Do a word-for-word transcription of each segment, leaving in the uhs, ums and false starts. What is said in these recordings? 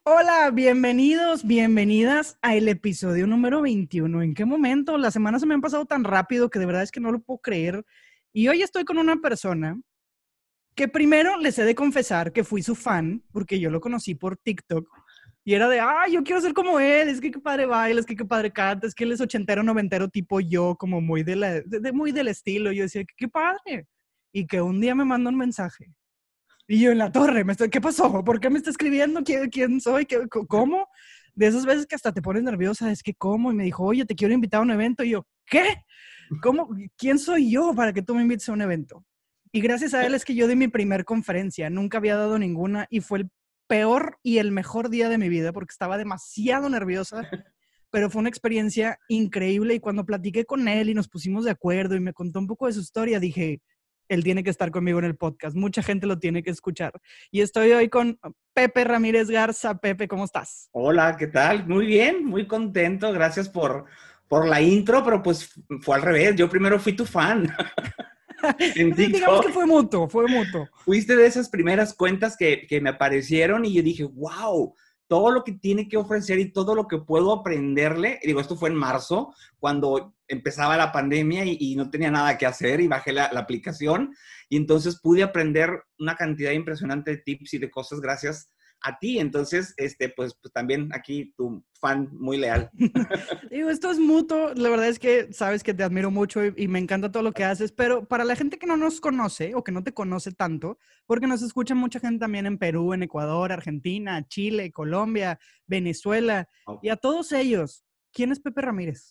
Hola, bienvenidos, bienvenidas al episodio número veintiuno. ¿En qué momento? Las semanas se me han pasado tan rápido que de verdad es que no lo puedo creer. Y hoy estoy con una persona que primero les he de confesar que fui su fan, porque yo lo conocí por TikTok. Y era de, ah, yo quiero ser como él, es que qué padre baila, es que qué padre canta, es que él es ochentero, noventero tipo yo, como muy, de la, de, de muy del estilo. Yo decía, qué padre. Y que un día me manda un mensaje. Y yo en la torre, me estoy, ¿qué pasó? ¿Por qué me está escribiendo? ¿Quién, quién soy? ¿Qué, ¿Cómo? De esas veces que hasta te pones nerviosa, es que ¿cómo? Y me dijo, oye, te quiero invitar a un evento. Y yo, ¿qué? ¿Cómo? ¿Quién soy yo para que tú me invites a un evento? Y gracias a él es que yo di mi primer conferencia. Nunca había dado ninguna y fue el peor y el mejor día de mi vida porque estaba demasiado nerviosa, pero fue una experiencia increíble. Y cuando platiqué con él y nos pusimos de acuerdo y me contó un poco de su historia, dije, él tiene que estar conmigo en el podcast. Mucha gente lo tiene que escuchar. Y estoy hoy con Pepe Ramírez Garza. Pepe, ¿cómo estás? Hola, ¿qué tal? Muy bien, muy contento. Gracias por, por la intro, pero pues fue al revés. Yo primero fui tu fan en Digamos que TikTok. fue mutuo, fue mutuo. Fuiste de esas primeras cuentas que, que me aparecieron y yo dije, wow, todo lo que tiene que ofrecer y todo lo que puedo aprenderle. Digo, esto fue en marzo, cuando empezaba la pandemia y, y no tenía nada que hacer y bajé la, la aplicación. Y entonces pude aprender una cantidad impresionante de tips y de cosas gracias a ti. Entonces, este, pues, pues también aquí tu fan muy leal. Digo, esto es mutuo. La verdad es que sabes que te admiro mucho y, y me encanta todo lo que haces, pero para la gente que no nos conoce o que no te conoce tanto, porque nos escucha mucha gente también en Perú, en Ecuador, Argentina, Chile, Colombia, Venezuela, y a todos ellos, ¿quién es Pepe Ramírez?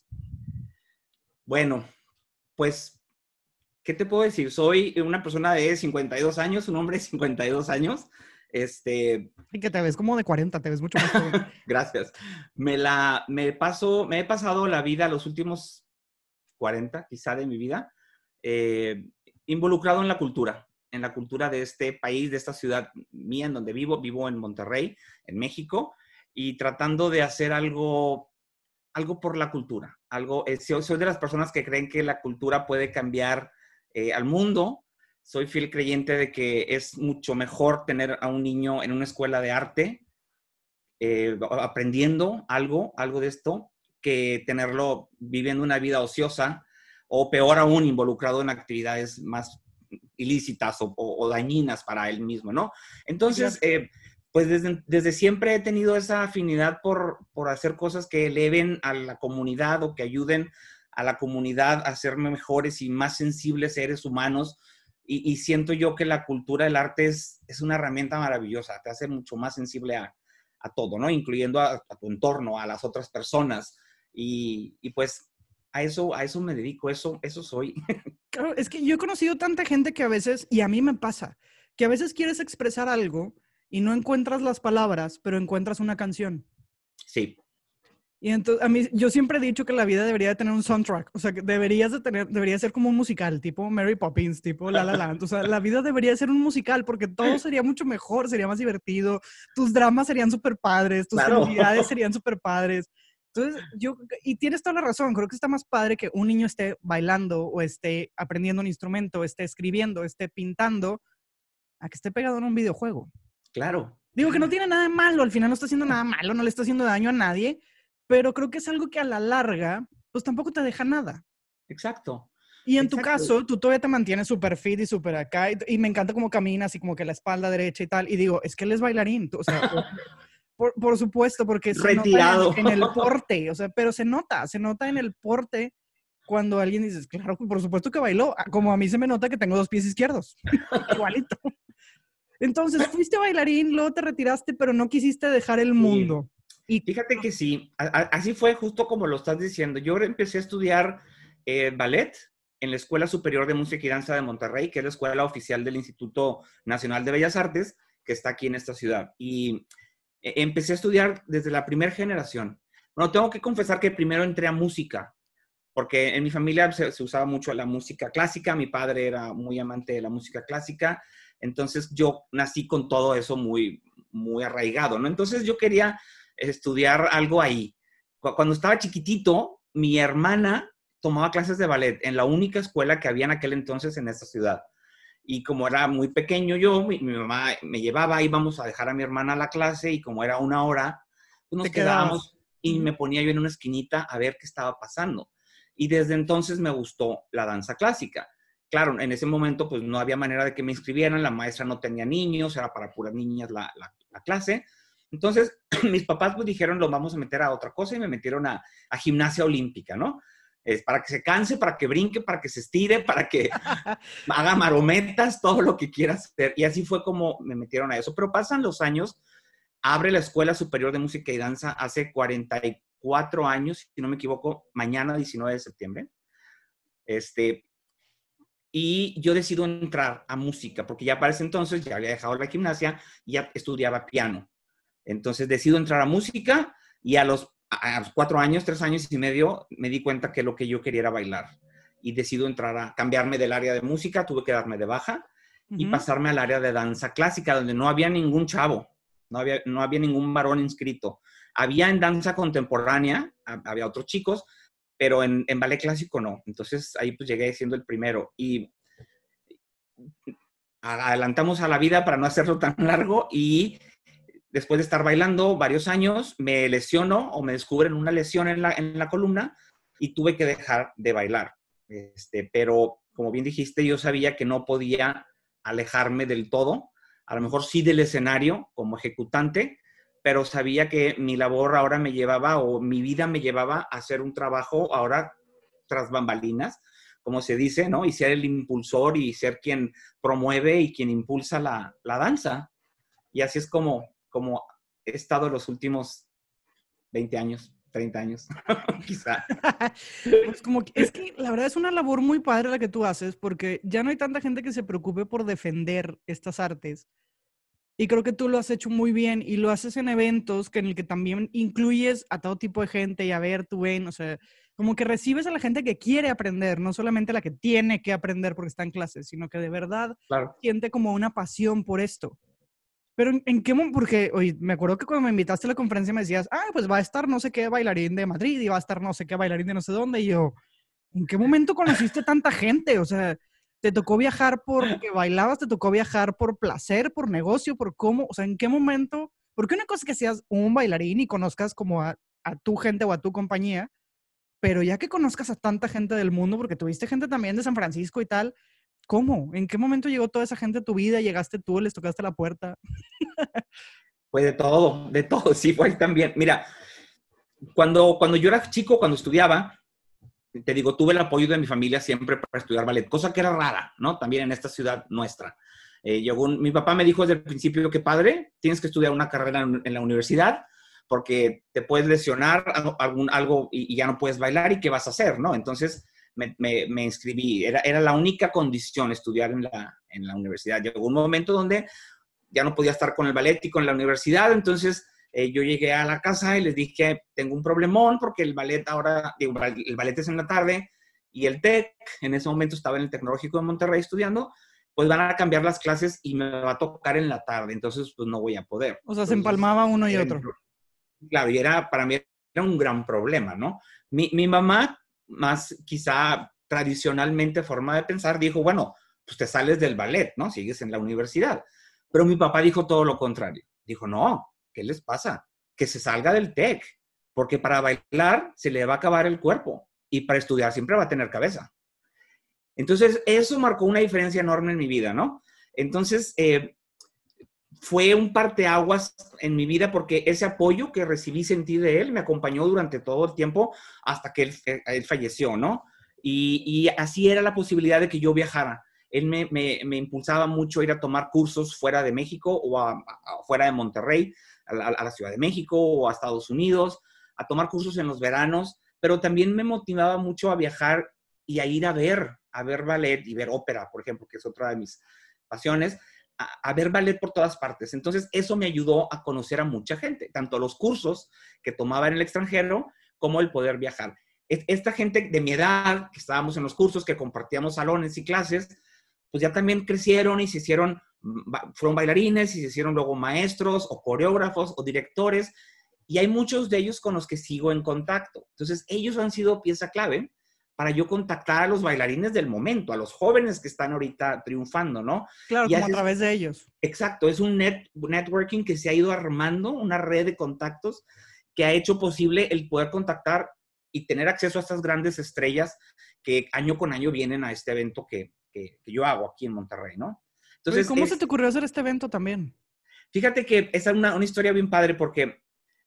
Bueno, pues, ¿qué te puedo decir? Soy una persona de cincuenta y dos años, un hombre de cincuenta y dos años. Este, Y que te ves como de cuarenta, te ves mucho más joven. Gracias. Me la, me paso, me he pasado la vida, los últimos cuarenta quizá de mi vida, eh, involucrado en la cultura, en la cultura de este país, de esta ciudad mía en donde vivo. Vivo en Monterrey, en México, y tratando de hacer algo, algo por la cultura. Algo, eh, soy, soy de las personas que creen que la cultura puede cambiar eh, al mundo. Soy fiel creyente de que es mucho mejor tener a un niño en una escuela de arte eh, aprendiendo algo, algo de esto, que tenerlo viviendo una vida ociosa o peor aún, involucrado en actividades más ilícitas o, o, o dañinas para él mismo, ¿no? Sí, claro. Entonces, eh, pues desde, desde, siempre he tenido esa afinidad por, por hacer cosas que eleven a la comunidad o que ayuden a la comunidad a ser mejores y más sensibles seres humanos. Y, y siento yo que la cultura del arte es, es una herramienta maravillosa, te hace mucho más sensible a, a todo, ¿no? Incluyendo a, a, tu entorno, a las otras personas. Y, y pues a eso, a eso me dedico, eso, eso soy. Claro, es que yo he conocido tanta gente que a veces, y a mí me pasa, que a veces quieres expresar algo y no encuentras las palabras, pero encuentras una canción. Sí. Y entonces, a mí, yo siempre he dicho que la vida debería de tener un soundtrack, o sea, que deberías de tener, debería ser como un musical, tipo Mary Poppins, tipo La La Land, o sea, la vida debería ser un musical porque todo sería mucho mejor, sería más divertido, tus dramas serían súper padres, tus Claro. felicidades serían súper padres. Entonces, yo, y tienes toda la razón, creo que está más padre que un niño esté bailando o esté aprendiendo un instrumento, esté escribiendo, esté pintando, a que esté pegado en un videojuego. Claro. Digo que no tiene nada de malo, al final no está haciendo nada malo, no le está haciendo daño a nadie, pero creo que es algo que a la larga, pues tampoco te deja nada. Exacto. Y en tu Exacto. caso, tú todavía te mantienes súper fit y súper acá, y, y me encanta cómo caminas y como que la espalda derecha y tal, y digo, es que él es bailarín, o sea, por, por supuesto, porque se nota en el, Retirado. en el porte, o sea, pero se nota, se nota en el porte cuando alguien dice, claro, por supuesto que bailó, como a mí se me nota que tengo dos pies izquierdos, igualito. Entonces, fuiste bailarín, luego te retiraste, pero no quisiste dejar el Sí. mundo. Y Fíjate que sí, a, a, así fue justo como lo estás diciendo. Yo empecé a estudiar eh, ballet en la Escuela Superior de Música y Danza de Monterrey, que es la escuela oficial del Instituto Nacional de Bellas Artes, que está aquí en esta ciudad. Y eh, empecé a estudiar desde la primera generación. Bueno, tengo que confesar que primero entré a música, porque en mi familia se, se usaba mucho la música clásica, mi padre era muy amante de la música clásica, entonces yo nací con todo eso muy, muy arraigado, ¿no? Entonces yo quería estudiar algo ahí. Cuando estaba chiquitito, mi hermana tomaba clases de ballet en la única escuela que había en aquel entonces en esta ciudad. Y como era muy pequeño yo, mi, mi mamá me llevaba, íbamos a dejar a mi hermana a la clase y como era una hora, pues nos Te quedabas. quedábamos y me ponía yo en una esquinita a ver qué estaba pasando. Y desde entonces me gustó la danza clásica. Claro, en ese momento pues no había manera de que me inscribieran, la maestra no tenía niños, era para puras niñas la, la, la clase. Entonces mis papás pues dijeron, lo vamos a meter a otra cosa y me metieron a, a gimnasia olímpica, ¿no? Es para que se canse, para que brinque, para que se estire, para que haga marometas, todo lo que quiera hacer. Y así fue como me metieron a eso. Pero pasan los años, abre la Escuela Superior de Música y Danza hace cuarenta y cuatro años, si no me equivoco, mañana diecinueve de septiembre. Este, y yo decido entrar a música, porque ya para ese entonces ya había dejado la gimnasia y ya estudiaba piano. Entonces decido entrar a música y a los, a los cuatro años, tres años y medio, me di cuenta que lo que yo quería era bailar. Y decido entrar a cambiarme del área de música, tuve que darme de baja uh-huh. y pasarme al área de danza clásica, donde no había ningún chavo, no había, no había ningún varón inscrito. Había en danza contemporánea, había otros chicos, pero en, en ballet clásico no. Entonces ahí pues llegué siendo el primero. Y adelantamos a la vida para no hacerlo tan largo y después de estar bailando varios años, me lesiono o me descubren una lesión en la, en la columna y tuve que dejar de bailar. Este, pero, como bien dijiste, yo sabía que no podía alejarme del todo, a lo mejor sí del escenario como ejecutante, pero sabía que mi labor ahora me llevaba o mi vida me llevaba a hacer un trabajo ahora tras bambalinas, como se dice, ¿no? Y ser el impulsor y ser quien promueve y quien impulsa la, la danza. Y así es como, como he estado los últimos veinte años, treinta años, quizá. Pues como que, es que la verdad es una labor muy padre la que tú haces, porque ya no hay tanta gente que se preocupe por defender estas artes. Y creo que tú lo has hecho muy bien y lo haces en eventos que en el que también incluyes a todo tipo de gente y a ver, tú ven, o sea, como que recibes a la gente que quiere aprender, no solamente la que tiene que aprender porque está en clases, sino que de verdad claro. siente como una pasión por esto. Pero ¿en, en qué momento? Porque, oye, me acuerdo que cuando me invitaste a la conferencia me decías, ah, pues va a estar no sé qué bailarín de Madrid y va a estar no sé qué bailarín de no sé dónde. Y yo, ¿en qué momento conociste tanta gente? O sea, ¿te tocó viajar porque bailabas? ¿Te tocó viajar por placer, por negocio, por cómo? O sea, ¿en qué momento? Porque una cosa es que seas un bailarín y conozcas como a, a tu gente o a tu compañía, pero ya que conozcas a tanta gente del mundo, porque tuviste gente también de San Francisco y tal, ¿cómo? ¿En qué momento llegó toda esa gente a tu vida? ¿Llegaste tú, les tocaste la puerta? Fue de todo, de todo, sí, fue también. Mira, cuando, cuando yo era chico, cuando estudiaba, te digo, tuve el apoyo de mi familia siempre para estudiar ballet, cosa que era rara, ¿no? También en esta ciudad nuestra. Eh, llegó un, mi papá me dijo desde el principio que, padre, tienes que estudiar una carrera en, en la universidad porque te puedes lesionar algún, algo y, y ya no puedes bailar y qué vas a hacer, ¿no? Entonces me, me, me inscribí, era, era la única condición estudiar en la, en la universidad. Llegó un momento donde ya no podía estar con el ballet y con la universidad, entonces eh, yo llegué a la casa y les dije que tengo un problemón porque el ballet ahora, digo, el ballet es en la tarde y el TEC, en ese momento estaba en el Tecnológico de Monterrey estudiando, pues van a cambiar las clases y me va a tocar en la tarde, entonces pues no voy a poder. O sea, entonces, se empalmaba uno y otro. Claro, y era, para mí era un gran problema, ¿no? Mi, mi mamá, más quizá tradicionalmente forma de pensar, dijo, bueno, pues te sales del ballet, ¿no? Sigues en la universidad. Pero mi papá dijo todo lo contrario. Dijo, no, ¿qué les pasa? Que se salga del TEC, porque para bailar se le va a acabar el cuerpo y para estudiar siempre va a tener cabeza. Entonces, eso marcó una diferencia enorme en mi vida, ¿no? Entonces, eh, fue un parteaguas en mi vida porque ese apoyo que recibí, sentí de él, me acompañó durante todo el tiempo hasta que él, él falleció, ¿no? Y, y así era la posibilidad de que yo viajara. Él me, me, me impulsaba mucho a ir a tomar cursos fuera de México o a, a, fuera de Monterrey, a la, a la Ciudad de México o a Estados Unidos, a tomar cursos en los veranos, pero también me motivaba mucho a viajar y a ir a ver, a ver ballet y ver ópera, por ejemplo, que es otra de mis pasiones, a, a ver ballet por todas partes. Entonces, eso me ayudó a conocer a mucha gente, tanto los cursos que tomaba en el extranjero como el poder viajar. Esta gente de mi edad, que estábamos en los cursos, que compartíamos salones y clases, pues ya también crecieron y se hicieron, fueron bailarines y se hicieron luego maestros o coreógrafos o directores, y hay muchos de ellos con los que sigo en contacto. Entonces, ellos han sido pieza clave para yo contactar a los bailarines del momento, a los jóvenes que están ahorita triunfando, ¿no? Claro, Y como a así, través de ellos. exacto, es un net, networking que se ha ido armando, una red de contactos que ha hecho posible el poder contactar y tener acceso a estas grandes estrellas que año con año vienen a este evento que, que, que yo hago aquí en Monterrey, ¿no? Oye, Entonces, ¿cómo se es, te ocurrió hacer este evento también? fíjate que esa es una, una historia bien padre porque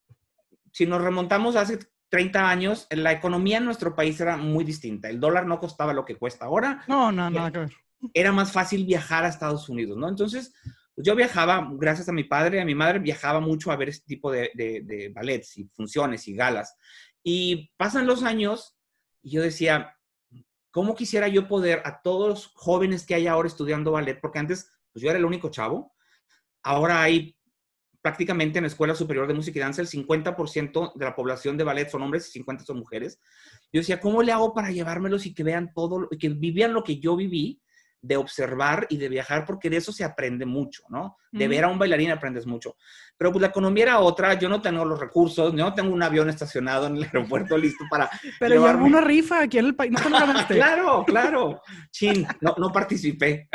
si nos remontamos hace treinta años, la economía en nuestro país era muy distinta. El dólar no costaba lo que cuesta ahora. No, no, nada que ver. Era más fácil viajar a Estados Unidos, ¿no? Entonces, pues yo viajaba, gracias a mi padre, a mi madre, viajaba mucho a ver este tipo de, de, de ballets y funciones y galas. Y pasan los años y yo decía, ¿cómo quisiera yo poder a todos los jóvenes que hay ahora estudiando ballet? Porque antes, pues yo era el único chavo. Ahora hay prácticamente en la Escuela Superior de Música y Danza, el cincuenta por ciento de la población de ballet son hombres y cincuenta por ciento son mujeres. Yo decía, ¿cómo le hago para llevármelos y que vean todo, y que vivían lo que yo viví, de observar y de viajar? Porque de eso se aprende mucho, ¿no? De Mm. ver a un bailarín aprendes mucho. Pero pues la economía era otra, yo no tengo los recursos, yo no tengo un avión estacionado en el aeropuerto listo para Pero ya hubo llevarme. una rifa aquí en el país, ¿no te lo ganaste? Claro, claro. Chin, no, no participé.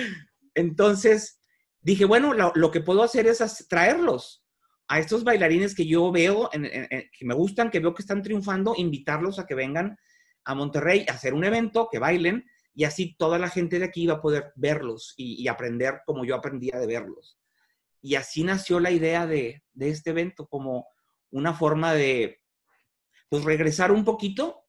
Entonces dije, bueno, lo, lo que puedo hacer es as- traerlos a estos bailarines que yo veo, en, en, en, que me gustan, que veo que están triunfando, invitarlos a que vengan a Monterrey a hacer un evento, que bailen, y así toda la gente de aquí va a poder verlos y, y aprender como yo aprendía de verlos. Y así nació la idea de, de este evento, como una forma de, pues, regresar un poquito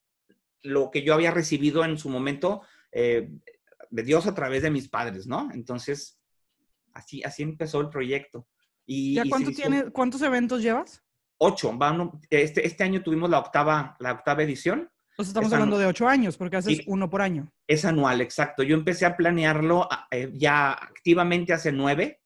lo que yo había recibido en su momento eh, de Dios a través de mis padres, ¿no? Entonces, así, así empezó el proyecto. ¿Ya Y, y se cuánto hizo tiene, cuántos eventos llevas? ocho. Vamos, este, este año tuvimos la octava, la octava edición. O sea, estamos Es, hablando anu de ocho años, porque haces sí, uno por año. es anual, exacto. Yo empecé a planearlo eh, ya activamente hace nueve,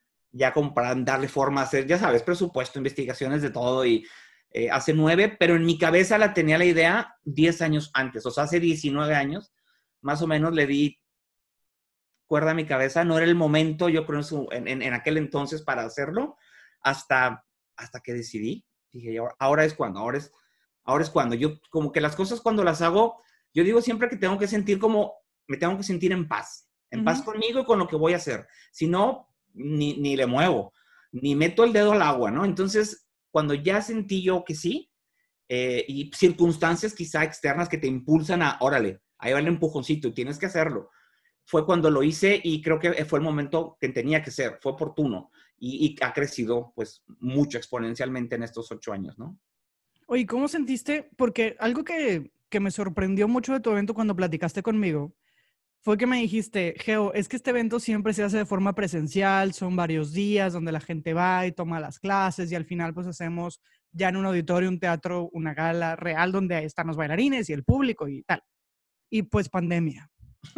ya como para darle forma a hacer, ya sabes, presupuesto, investigaciones de todo, y eh, hace nueve, pero en mi cabeza la tenía la idea diez años antes, o sea, hace diecinueve años, más o menos le di cuerda a mi cabeza, no era el momento, yo creo, en, su, en, en, en aquel entonces para hacerlo, hasta, hasta que decidí, dije, ahora, ahora es cuando, ahora es, ahora es cuando, yo como que las cosas cuando las hago, yo digo siempre que tengo que sentir como, me tengo que sentir en paz, en uh-huh. paz conmigo y con lo que voy a hacer, si no, ni, ni le muevo, ni meto el dedo al agua, ¿no? Entonces, cuando ya sentí yo que sí, eh, y circunstancias quizá externas que te impulsan a, órale, ahí va el empujoncito y tienes que hacerlo, fue cuando lo hice y creo que fue el momento que tenía que ser, fue oportuno y, y ha crecido pues mucho exponencialmente en estos ocho años, ¿no? Oye, ¿cómo sentiste? Porque algo que, que me sorprendió mucho de tu evento cuando platicaste conmigo fue que me dijiste, Geo, es que este evento siempre se hace de forma presencial, son varios días donde la gente va y toma las clases y al final pues hacemos ya en un auditorio, un teatro, una gala real donde están los bailarines y el público y tal. Y pues pandemia.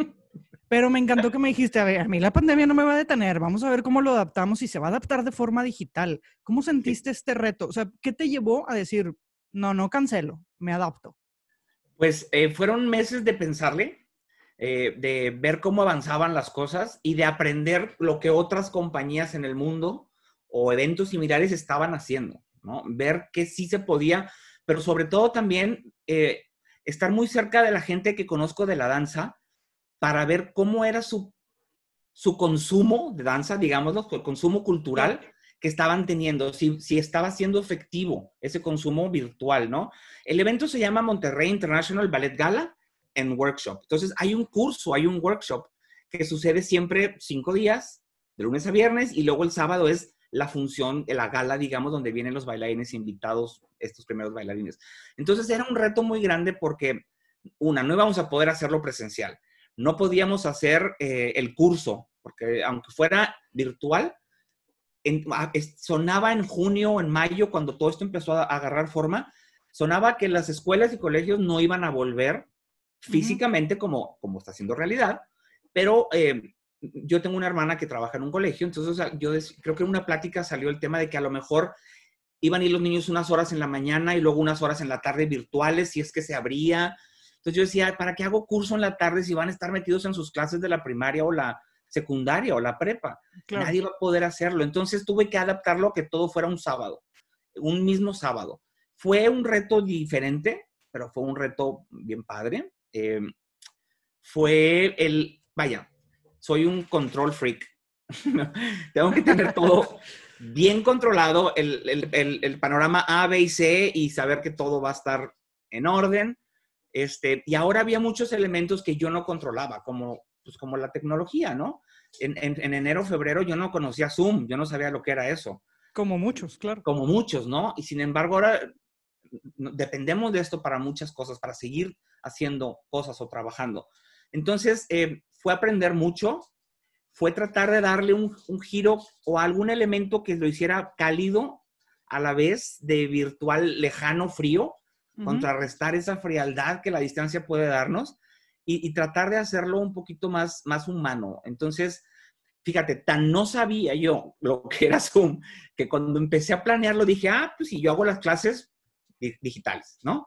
Pero me encantó que me dijiste, a ver, a mí la pandemia no me va a detener, vamos a ver cómo lo adaptamos y se va a adaptar de forma digital. ¿Cómo sentiste sí. este reto? O sea, ¿qué te llevó a decir, no, no cancelo, me adapto? Pues eh, fueron meses de pensarle, eh, de ver cómo avanzaban las cosas y de aprender lo que otras compañías en el mundo o eventos similares estaban haciendo, ¿no? Ver que sí se podía, pero sobre todo también eh, estar muy cerca de la gente que conozco de la danza para ver cómo era su, su consumo de danza, digámoslo, el consumo cultural Claro. que estaban teniendo, si, si estaba siendo efectivo ese consumo virtual, ¿no? El evento se llama Monterrey International Ballet Gala and Workshop. Entonces, hay un curso, hay un workshop que sucede siempre cinco días, de lunes a viernes, y luego el sábado es la función de la gala, digamos, donde vienen los bailarines invitados, estos primeros bailarines. Entonces, era un reto muy grande porque, una, no íbamos a poder hacerlo presencial. No podíamos hacer eh, el curso, porque aunque fuera virtual, en, sonaba en junio o en mayo, cuando todo esto empezó a, a agarrar forma, sonaba que las escuelas y colegios no iban a volver físicamente uh-huh. como, como está haciendo realidad, pero eh, yo tengo una hermana que trabaja en un colegio, entonces o sea, yo des, creo que en una plática salió el tema de que a lo mejor iban a ir los niños unas horas en la mañana y luego unas horas en la tarde virtuales, si es que se abría. Entonces yo decía, ¿para qué hago curso en la tarde si van a estar metidos en sus clases de la primaria o la secundaria o la prepa? Claro. Nadie va a poder hacerlo. Entonces tuve que adaptarlo a que todo fuera un sábado, un mismo sábado. Fue un reto diferente, pero fue un reto bien padre. Eh, fue el, vaya, soy un control freak. Tengo que tener todo bien controlado, el, el, el, el panorama A, B y C, y saber que todo va a estar en orden. Este, y ahora había muchos elementos que yo no controlaba, como, pues, como la tecnología, ¿no? En, en, en enero, febrero yo no conocía Zoom, yo no sabía lo que era eso. Como muchos, claro. Como muchos, ¿no? Y sin embargo ahora dependemos de esto para muchas cosas, para seguir haciendo cosas o trabajando. Entonces, eh, fue aprender mucho, fue tratar de darle un, un giro o algún elemento que lo hiciera cálido, a la vez de virtual, lejano, frío, uh-huh. Contrarrestar esa frialdad que la distancia puede darnos y, y tratar de hacerlo un poquito más, más humano. Entonces, fíjate, tan no sabía yo lo que era Zoom, que cuando empecé a planearlo dije, ah, pues si yo hago las clases digitales, ¿no?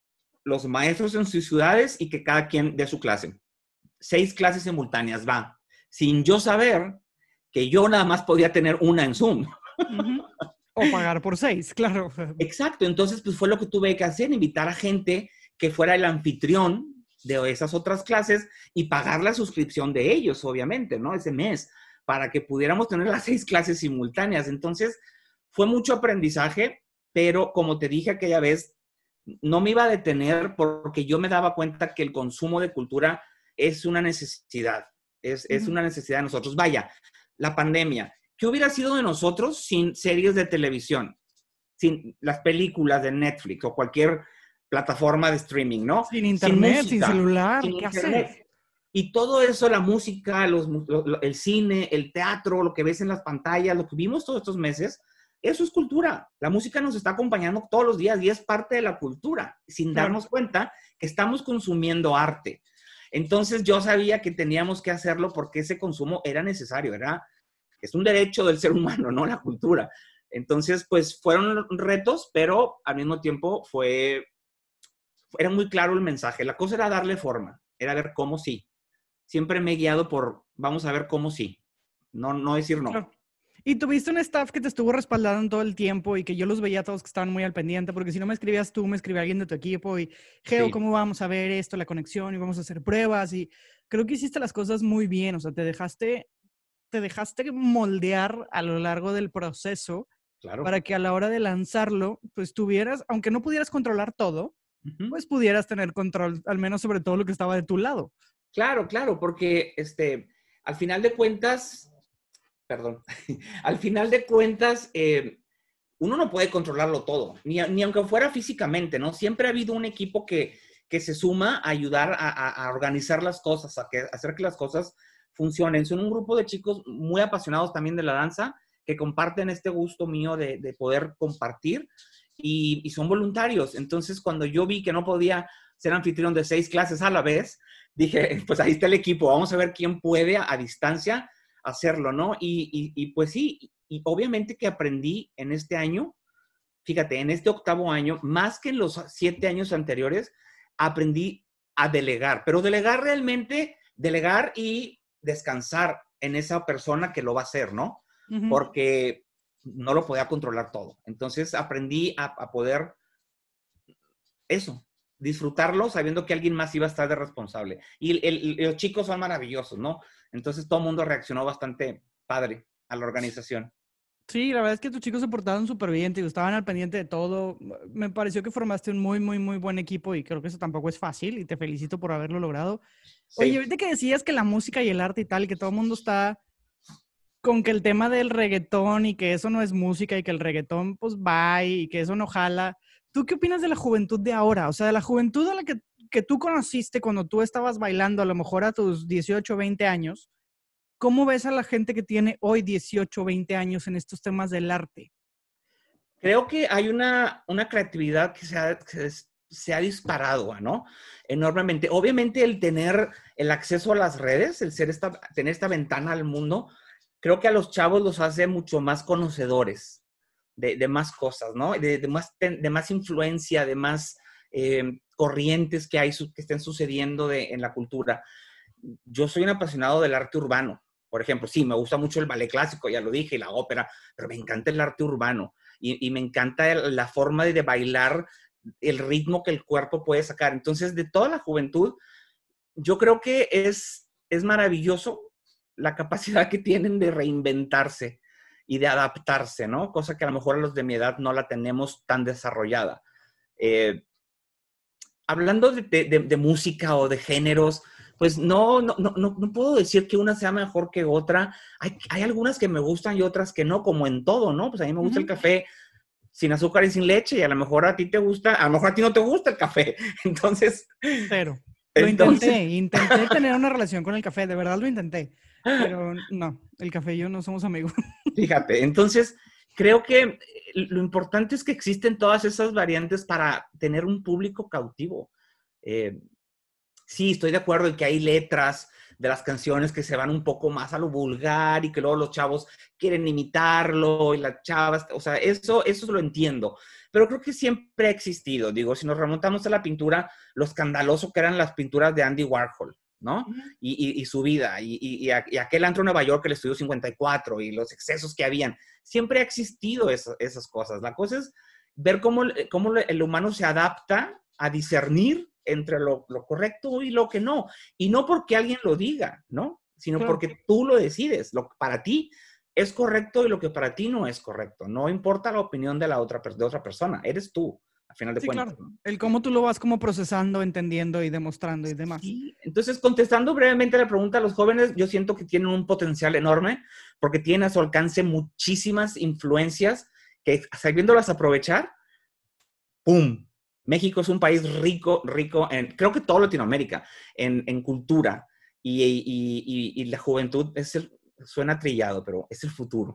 Los maestros en sus ciudades y que cada quien dé su clase. Seis clases simultáneas, va. Sin yo saber que yo nada más podía tener una en Zoom. Uh-huh. O pagar por seis, claro. Exacto. Entonces, pues fue lo que tuve que hacer, invitar a gente que fuera el anfitrión de esas otras clases y pagar la suscripción de ellos, obviamente, ¿no? Ese mes, para que pudiéramos tener las seis clases simultáneas. Entonces, fue mucho aprendizaje, pero como te dije aquella vez, no me iba a detener porque yo me daba cuenta que el consumo de cultura es una necesidad, es, uh-huh. es una necesidad de nosotros. Vaya, la pandemia, ¿qué hubiera sido de nosotros sin series de televisión? Sin las películas de Netflix o cualquier plataforma de streaming, ¿no? Sin internet, sin, música, sin celular, sin ¿qué internet. haces? Y todo eso, la música, los, lo, el cine, el teatro, lo que ves en las pantallas, lo que vimos todos estos meses, eso es cultura. La música nos está acompañando todos los días y es parte de la cultura, sin claro. darnos cuenta que estamos consumiendo arte. Entonces yo sabía que teníamos que hacerlo porque ese consumo era necesario, era, es un derecho del ser humano, ¿no? La cultura. Entonces, pues fueron retos, pero al mismo tiempo fue, era muy claro el mensaje. La cosa era darle forma, era ver cómo sí. Siempre me he guiado por, vamos a ver cómo sí, no, no decir no. Claro. Y tuviste un staff que te estuvo respaldando todo el tiempo y que yo los veía a todos que estaban muy al pendiente, porque si no me escribías tú, me escribía alguien de tu equipo y, Geo, sí. ¿Cómo vamos a ver esto, la conexión? Y vamos a hacer pruebas y creo que hiciste las cosas muy bien, o sea, te dejaste, te dejaste moldear a lo largo del proceso claro. Para que a la hora de lanzarlo, pues tuvieras, aunque no pudieras controlar todo, uh-huh. pues pudieras tener control, al menos sobre todo lo que estaba de tu lado. Claro, claro, porque este, al final de cuentas, perdón, al final de cuentas, eh, uno no puede controlarlo todo, ni, ni aunque fuera físicamente, ¿no? Siempre ha habido un equipo que, que se suma a ayudar a, a, a organizar las cosas, a, que, a hacer que las cosas funcionen. Son un grupo de chicos muy apasionados también de la danza, que comparten este gusto mío de, de poder compartir y, y son voluntarios. Entonces, cuando yo vi que no podía ser anfitrión de seis clases a la vez, dije, pues ahí está el equipo, vamos a ver quién puede a, a distancia hacerlo, ¿no? Y, y, y pues sí, y obviamente que aprendí en este año, fíjate, en este octavo año, más que en los siete años anteriores, aprendí a delegar, pero delegar realmente, delegar y descansar en esa persona que lo va a hacer, ¿no? Uh-huh. Porque no lo podía controlar todo. Entonces aprendí a, a poder eso, disfrutarlo sabiendo que alguien más iba a estar de responsable. Y el, el, los chicos son maravillosos, ¿no? Entonces todo el mundo reaccionó bastante padre a la organización. Sí, la verdad es que tus chicos se portaron súper bien, tío, estaban al pendiente de todo. Me pareció que formaste un muy, muy, muy buen equipo y creo que eso tampoco es fácil y te felicito por haberlo logrado. Sí. Oye, ahorita que decías que la música y el arte y tal, que todo el mundo está con que el tema del reggaetón y que eso no es música y que el reggaetón pues va y que eso no jala. ¿Tú qué opinas de la juventud de ahora? O sea, de la juventud a la que, que tú conociste cuando tú estabas bailando a lo mejor a tus dieciocho, veinte años. ¿Cómo ves a la gente que tiene hoy dieciocho, veinte años en estos temas del arte? Creo que hay una, una creatividad que se ha, que se ha disparado, ¿no? Enormemente. Obviamente el tener el acceso a las redes, el ser esta, tener esta ventana al mundo, creo que a los chavos los hace mucho más conocedores de, de más cosas, ¿no? De, de, más, de más influencia, de más eh, corrientes que hay, que estén sucediendo de, en la cultura. Yo soy un apasionado del arte urbano. Por ejemplo, sí, me gusta mucho el ballet clásico, ya lo dije, y la ópera, pero me encanta el arte urbano. Y, y me encanta el, la forma de, de bailar el ritmo que el cuerpo puede sacar. Entonces, de toda la juventud, yo creo que es, es maravilloso la capacidad que tienen de reinventarse y de adaptarse, ¿no? Cosa que a lo mejor a los de mi edad no la tenemos tan desarrollada. Eh, hablando de, de, de música o de géneros, pues no, no, no, no puedo decir que una sea mejor que otra. Hay, hay algunas que me gustan y otras que no, como en todo, ¿no? Pues a mí me gusta uh-huh. el café sin azúcar y sin leche, y a lo mejor a ti te gusta, a lo mejor a ti no te gusta el café. Entonces... Pero lo entonces... intenté, intenté tener una relación con el café, de verdad lo intenté. Pero no, el café y yo no somos amigos. Fíjate, entonces creo que lo importante es que existen todas esas variantes para tener un público cautivo. Eh, sí, estoy de acuerdo en que hay letras de las canciones que se van un poco más a lo vulgar y que luego los chavos quieren imitarlo y las chavas, o sea, eso, eso lo entiendo. Pero creo que siempre ha existido. Digo, si nos remontamos a la pintura, lo escandaloso que eran las pinturas de Andy Warhol, ¿no? Uh-huh. y, y, y su vida, y, y, y, y aquel antro en Nueva York, el Estudio cincuenta y cuatro, y los excesos que habían. Siempre ha existido eso, esas cosas. La cosa es ver cómo, cómo el humano se adapta a discernir entre lo, lo correcto y lo que no. Y no porque alguien lo diga, ¿no? Sino claro. porque tú lo decides. Lo que para ti es correcto y lo que para ti no es correcto. No importa la opinión de la otra, de otra persona. Eres tú, a final de sí, cuentas. Claro. ¿no? El cómo tú lo vas como procesando, entendiendo y demostrando y demás. Sí. Entonces, contestando brevemente la pregunta, los jóvenes yo siento que tienen un potencial enorme porque tienen a su alcance muchísimas influencias que, sabiéndolas aprovechar, ¡pum! México es un país rico, rico en, creo que toda Latinoamérica, en, en cultura. Y, y, y, y la juventud es el, suena trillado, pero es el futuro.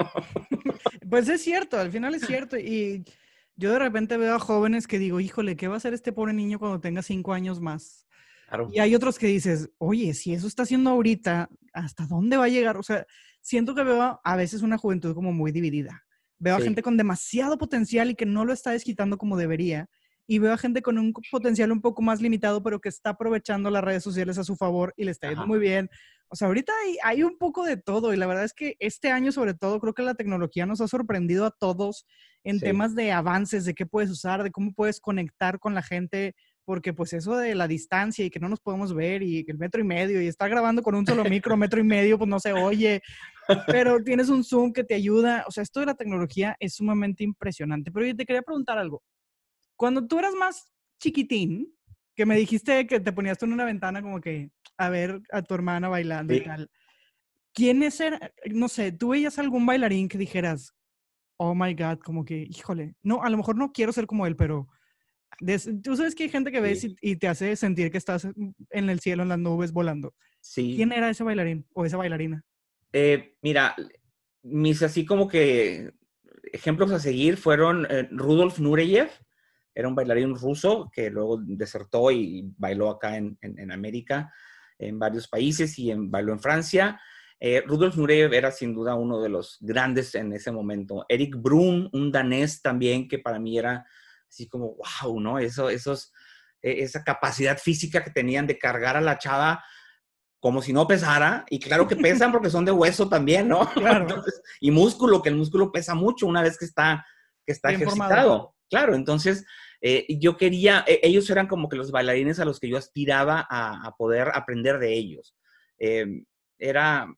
Pues es cierto, al final es cierto. Y yo de repente veo a jóvenes que digo, híjole, ¿qué va a hacer este pobre niño cuando tenga cinco años más? Claro. Y hay otros que dices, oye, si eso está haciendo ahorita, ¿hasta dónde va a llegar? O sea, siento que veo a veces una juventud como muy dividida. Veo sí. a gente con demasiado potencial y que no lo está desquitando como debería. Y veo a gente con un potencial un poco más limitado, pero que está aprovechando las redes sociales a su favor y le está yendo Ajá. muy bien. O sea, ahorita hay, hay un poco de todo. Y la verdad es que este año, sobre todo, creo que la tecnología nos ha sorprendido a todos en sí. temas de avances, de qué puedes usar, de cómo puedes conectar con la gente. Porque pues eso de la distancia y que no nos podemos ver y el metro y medio y estar grabando con un solo micro, metro y medio, pues no se oye. Pero tienes un Zoom que te ayuda. O sea, esto de la tecnología es sumamente impresionante. Pero yo te quería preguntar algo. Cuando tú eras más chiquitín, que me dijiste que te ponías tú en una ventana como que a ver a tu hermana bailando sí. y tal, ¿quiénes eran? No sé, ¿tú veías algún bailarín que dijeras, oh my God, como que, híjole, no, a lo mejor no quiero ser como él, pero des, tú sabes que hay gente que ves sí. y, y te hace sentir que estás en el cielo, en las nubes, volando. Sí. ¿Quién era ese bailarín o esa bailarina? Eh, mira, mis así como que ejemplos a seguir fueron eh, Rudolf Nureyev, era un bailarín ruso que luego desertó y bailó acá en, en, en América, en varios países y en, bailó en Francia. Eh, Rudolf Nureyev era sin duda uno de los grandes en ese momento. Eric Brum, un danés también que para mí era así como, wow, ¿no? Eso, esos, eh, esa capacidad física que tenían de cargar a la chava como si no pesara, y claro que pesan porque son de hueso también, ¿no? Claro. Entonces, y músculo, que el músculo pesa mucho una vez que está, que está Bien ejercitado. Formado. Claro, entonces eh, yo quería, eh, ellos eran como que los bailarines a los que yo aspiraba a, a poder aprender de ellos. Eh, era,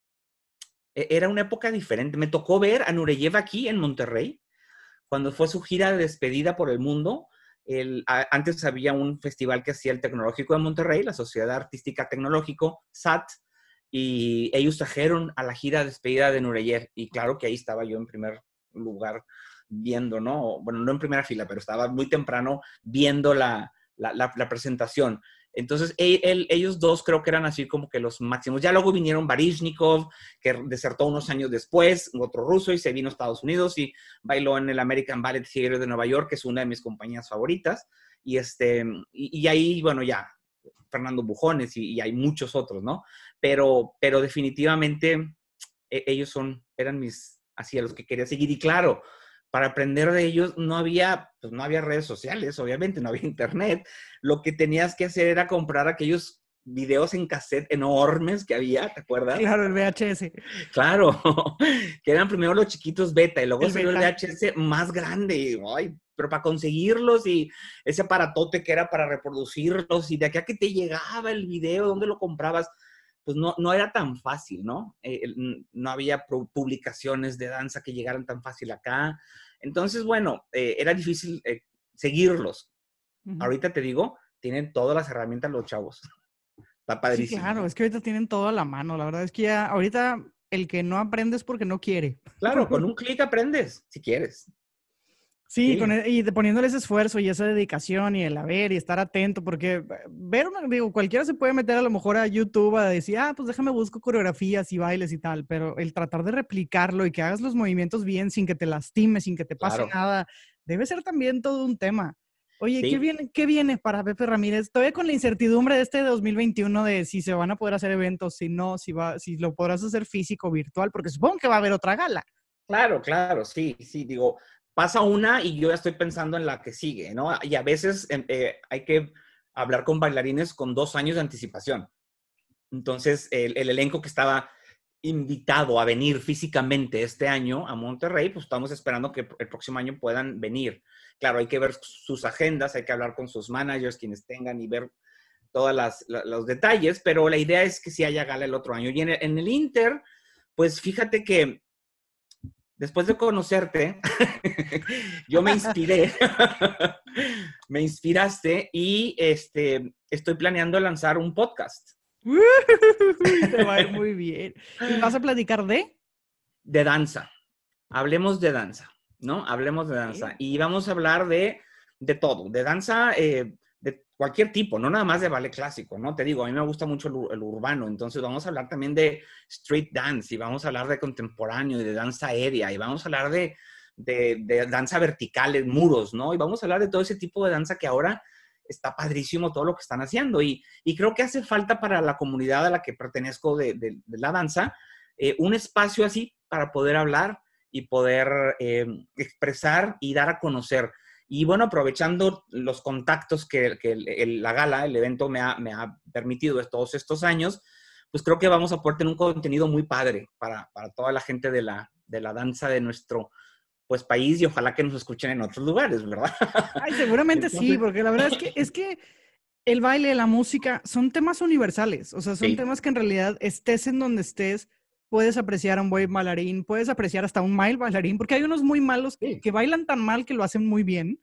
era una época diferente. Me tocó ver a Nureyev aquí en Monterrey, cuando fue su gira de despedida por el mundo. El, a, antes había un festival que hacía el Tecnológico de Monterrey, la Sociedad Artística Tecnológico, S A T, y ellos trajeron a la gira de despedida de Nureyev, y claro que ahí estaba yo en primer lugar viendo, ¿no? Bueno, no en primera fila, pero estaba muy temprano viendo la, la, la, la presentación. Entonces, él, él, ellos dos creo que eran así como que los máximos. Ya luego vinieron Baryshnikov, que desertó unos años después, otro ruso, y se vino a Estados Unidos y bailó en el American Ballet Theater de Nueva York, que es una de mis compañías favoritas. Y, este, y, y ahí, bueno, ya, Fernando Bujones y, y hay muchos otros, ¿no? Pero, pero definitivamente ellos son, eran mis, así a los que quería seguir. Y claro, para aprender de ellos no había, pues no había redes sociales, obviamente, no había internet. Lo que tenías que hacer era comprar aquellos videos en cassette enormes que había, ¿te acuerdas? Claro, el V H S. Claro, que eran primero los chiquitos beta y luego El salió el beta. V H S más grande. Y, ay, pero para conseguirlos y ese aparatote que era para reproducirlos y de aquí a que te llegaba el video, ¿dónde lo comprabas? Pues no, no era tan fácil, ¿no? Eh, no había publicaciones de danza que llegaran tan fácil acá. Entonces, bueno, eh, era difícil eh, seguirlos. Uh-huh. Ahorita te digo, tienen todas las herramientas los chavos. Está padrísimo. Sí, claro, es que ahorita tienen todo a la mano. La verdad es que ya ahorita el que no aprende es porque no quiere. Claro, con un clic aprendes, si quieres. Sí, sí. Con el, y poniéndole ese esfuerzo y esa dedicación y el a ver y estar atento, porque ver una, digo, cualquiera se puede meter a lo mejor a YouTube a decir, ah, pues déjame busco coreografías y bailes y tal, pero el tratar de replicarlo y que hagas los movimientos bien sin que te lastimes, sin que te pase claro. nada, debe ser también todo un tema. Oye, sí. ¿qué, viene, ¿qué viene para Pepe Ramírez? Todavía con la incertidumbre de este dos mil veintiuno de si se van a poder hacer eventos, si no, si, va, si lo podrás hacer físico, virtual, porque supongo que va a haber otra gala. Claro, claro, sí, sí, digo, pasa una y yo ya estoy pensando en la que sigue, ¿no? Y a veces eh, hay que hablar con bailarines con dos años de anticipación. Entonces, el, el elenco que estaba invitado a venir físicamente este año a Monterrey, pues estamos esperando que el próximo año puedan venir. Claro, hay que ver sus agendas, hay que hablar con sus managers, quienes tengan, y ver todos los detalles, pero la idea es que sí haya gala el otro año. Y en el, en el Inter, pues fíjate que después de conocerte, yo me inspiré, me inspiraste y este, estoy planeando lanzar un podcast. Te va a ir muy bien. ¿Y vas a platicar de? De danza. Hablemos de danza, ¿no? Hablemos de danza. Y vamos a hablar de, de todo, de danza eh, de cualquier tipo, no nada más de ballet clásico, ¿no? Te digo, a mí me gusta mucho el, el urbano, entonces vamos a hablar también de street dance y vamos a hablar de contemporáneo y de danza aérea y vamos a hablar de, de, de danza vertical en muros, ¿no? Y vamos a hablar de todo ese tipo de danza que ahora está padrísimo todo lo que están haciendo y, y creo que hace falta para la comunidad a la que pertenezco de, de, de la danza eh, un espacio así para poder hablar y poder eh, expresar y dar a conocer. Y bueno, aprovechando los contactos que, que el, el, la gala, el evento me ha, me ha permitido todos estos años, pues creo que vamos a poder tener un contenido muy padre para, para toda la gente de la, de la danza de nuestro pues, país y ojalá que nos escuchen en otros lugares, ¿verdad? Ay, seguramente Entonces... sí, porque la verdad es que, es que el baile, la música, son temas universales. O sea, son sí. temas que en realidad estés en donde estés, puedes apreciar a un buen bailarín, puedes apreciar hasta un mal bailarín, porque hay unos muy malos que, sí. que bailan tan mal que lo hacen muy bien.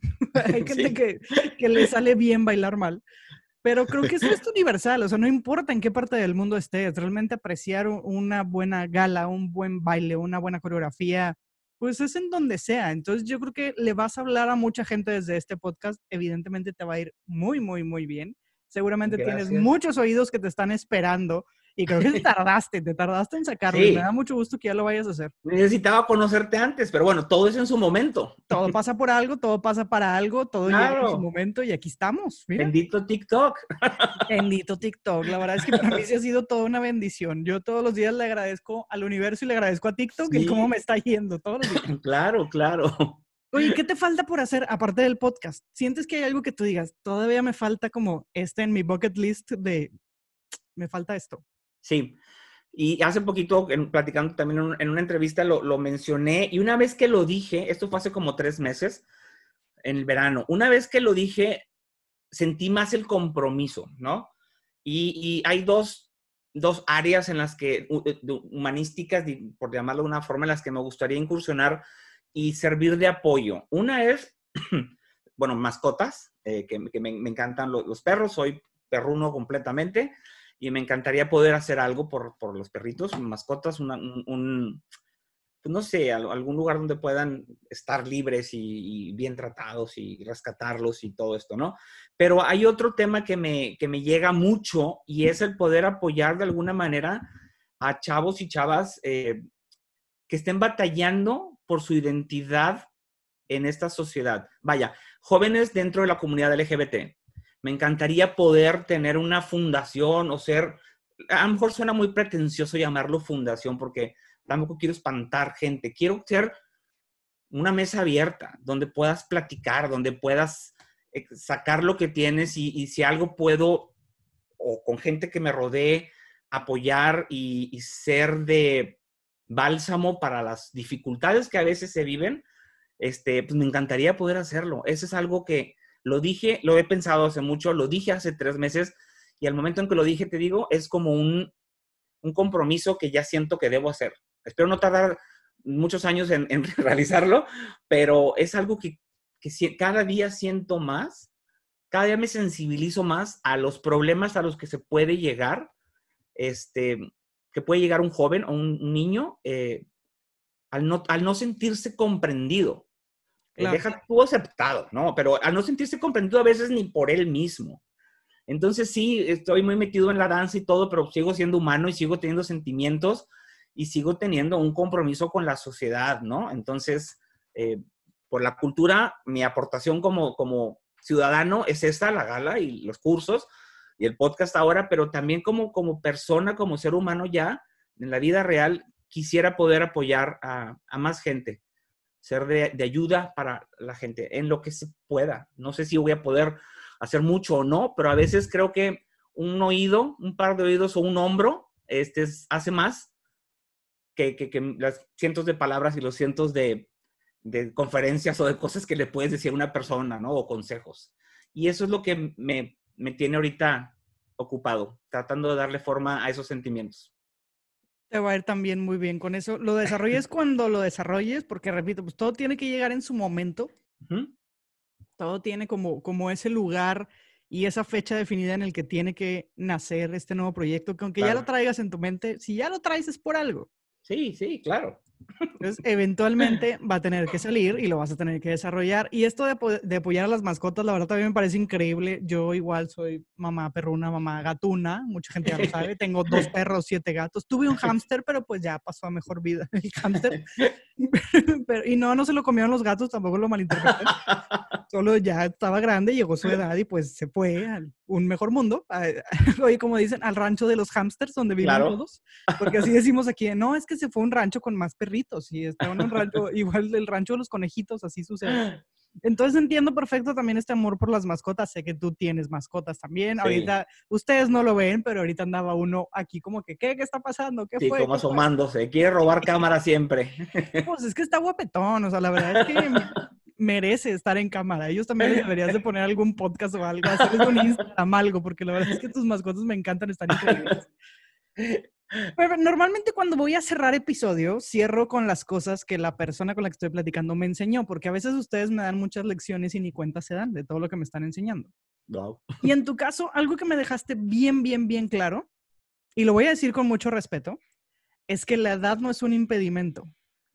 Hay gente sí. que, que le sale bien bailar mal. Pero creo que eso es universal, o sea, no importa en qué parte del mundo estés, realmente apreciar una buena gala, un buen baile, una buena coreografía, pues es en donde sea. Entonces yo creo que le vas a hablar a mucha gente desde este podcast, evidentemente te va a ir muy, muy, muy bien. Seguramente Gracias. Tienes muchos oídos que te están esperando y creo que te tardaste, te tardaste en sacarlo sí. y me da mucho gusto que ya lo vayas a hacer. Necesitaba conocerte antes, pero bueno, todo es en su momento. Todo pasa por algo, todo pasa para algo, todo claro. llega en su momento y aquí estamos. Mira. Bendito TikTok. Bendito TikTok, la verdad es que para mí sí ha sido toda una bendición. Yo todos los días le agradezco al universo y le agradezco a TikTok sí. el cómo me está yendo todos los días. Claro, claro. Oye, ¿qué te falta por hacer aparte del podcast? ¿Sientes que hay algo que tú digas, todavía me falta como este en mi bucket list de, me falta esto? Sí, y hace poquito, en, platicando también en, un, en una entrevista, lo, lo mencioné, y una vez que lo dije, esto fue hace como tres meses, en el verano, una vez que lo dije, sentí más el compromiso, ¿no? Y, y hay dos, dos áreas en las que, humanísticas, por llamarlo de una forma, en las que me gustaría incursionar y servir de apoyo. Una es, bueno, mascotas, eh, que, que me, me encantan los, los perros, soy perruno completamente, y me encantaría poder hacer algo por, por los perritos, mascotas, una, un, un, pues no sé, algún lugar donde puedan estar libres y, y bien tratados y rescatarlos y todo esto, ¿no? Pero hay otro tema que me, que me llega mucho y es el poder apoyar de alguna manera a chavos y chavas eh, que estén batallando por su identidad en esta sociedad. Vaya, jóvenes dentro de la comunidad L G B T. Me encantaría poder tener una fundación o ser, a lo mejor suena muy pretencioso llamarlo fundación porque tampoco quiero espantar gente. Quiero ser una mesa abierta donde puedas platicar, donde puedas sacar lo que tienes y, y si algo puedo o con gente que me rodee, apoyar y, y ser de bálsamo para las dificultades que a veces se viven, este, pues me encantaría poder hacerlo. Eso es algo que lo dije, lo he pensado hace mucho, lo dije hace tres meses y al momento en que lo dije, te digo, es como un, un compromiso que ya siento que debo hacer. Espero no tardar muchos años en, en realizarlo, pero es algo que, que si, cada día siento más, cada día me sensibilizo más a los problemas a los que se puede llegar, este, que puede llegar un joven o un, un niño eh, al, no, al no sentirse comprendido. Claro. Deja tú aceptado, ¿no? Pero al no sentirse comprendido a veces ni por él mismo. Entonces sí, estoy muy metido en la danza y todo, pero sigo siendo humano y sigo teniendo sentimientos y sigo teniendo un compromiso con la sociedad, ¿no? Entonces, eh, por la cultura, mi aportación como, como ciudadano es esta, la gala y los cursos y el podcast ahora, pero también como, como persona, como ser humano ya, en la vida real, quisiera poder apoyar a, a más gente, ser de, de ayuda para la gente en lo que se pueda. No sé si voy a poder hacer mucho o no, pero a veces creo que un oído, un par de oídos o un hombro este, hace más que, que, que las cientos de palabras y los cientos de, de conferencias o de cosas que le puedes decir a una persona, ¿no? O consejos. Y eso es lo que me, me tiene ahorita ocupado, tratando de darle forma a esos sentimientos. Te va a ir también muy bien con eso. Lo desarrolles cuando lo desarrolles, porque repito, pues todo tiene que llegar en su momento. Uh-huh. Todo tiene como, como ese lugar y esa fecha definida en el que tiene que nacer este nuevo proyecto, que aunque claro. ya lo traigas en tu mente, si ya lo traes es por algo. Sí, sí, claro. Entonces, eventualmente va a tener que salir y lo vas a tener que desarrollar. Y esto de, apo- de apoyar a las mascotas, la verdad también me parece increíble. Yo igual soy mamá perruna, mamá gatuna. Mucha gente ya lo sabe. Tengo dos perros, siete gatos. Tuve un hámster, pero pues ya pasó a mejor vida el hámster. Pero, y no, no se lo comieron los gatos, tampoco lo malinterpreten. Solo ya estaba grande, llegó su edad y pues se fue a un mejor mundo. Oye, como dicen, al rancho de los hámsters donde viven claro. todos. Porque así decimos aquí, no, es que se fue a un rancho con más perritos y está en un rancho, igual el rancho de los conejitos, así sucede. Entonces entiendo perfecto también este amor por las mascotas. Sé que tú tienes mascotas también. Sí. Ahorita, ustedes no lo ven, pero ahorita andaba uno aquí como que, ¿qué? ¿Qué está pasando? ¿Qué sí, fue? como ¿Qué asomándose. fue? Quiere robar cámara siempre. Pues es que está guapetón. O sea, la verdad es que merece estar en cámara. Ellos también les deberías de poner algún podcast o algo, hacerles un Instagram, algo, porque la verdad es que tus mascotas me encantan, están increíbles. Pero normalmente cuando voy a cerrar episodio, cierro con las cosas que la persona con la que estoy platicando me enseñó, porque a veces ustedes me dan muchas lecciones y ni cuenta se dan de todo lo que me están enseñando. Wow. Y en tu caso, algo que me dejaste bien, bien, bien claro, y lo voy a decir con mucho respeto, es que la edad no es un impedimento.